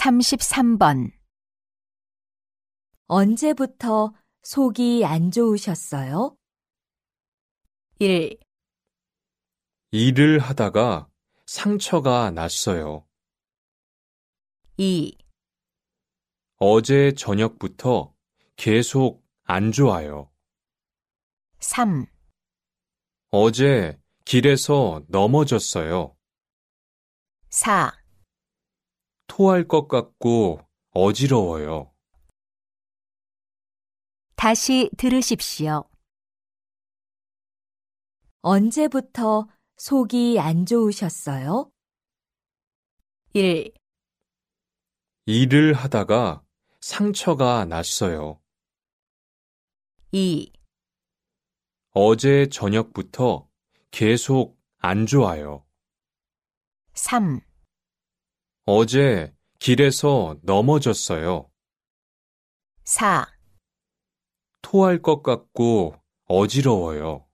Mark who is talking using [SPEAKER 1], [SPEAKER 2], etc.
[SPEAKER 1] 33번.
[SPEAKER 2] 언제부터 속이 안 좋으셨어요?
[SPEAKER 1] 1,
[SPEAKER 3] 일을 하다가 상처가 났어요.
[SPEAKER 1] 2,
[SPEAKER 3] 어제 저녁부터 계속 안 좋아요.
[SPEAKER 1] 3,
[SPEAKER 3] 어제 길에서 넘어졌어요.
[SPEAKER 1] 4.
[SPEAKER 3] 토할 것 같고 어지러워요.
[SPEAKER 1] 다시 들으십시오.
[SPEAKER 2] 언제부터 속이 안 좋으셨어요?
[SPEAKER 1] 1,
[SPEAKER 3] 일을 하다가 상처가 났어요.
[SPEAKER 1] 2,
[SPEAKER 3] 어제 저녁부터 계속 안 좋아요.
[SPEAKER 1] 3,
[SPEAKER 3] 어제 길에서 넘어졌어요.
[SPEAKER 1] 4.
[SPEAKER 3] 토할 것 같고 어지러워요.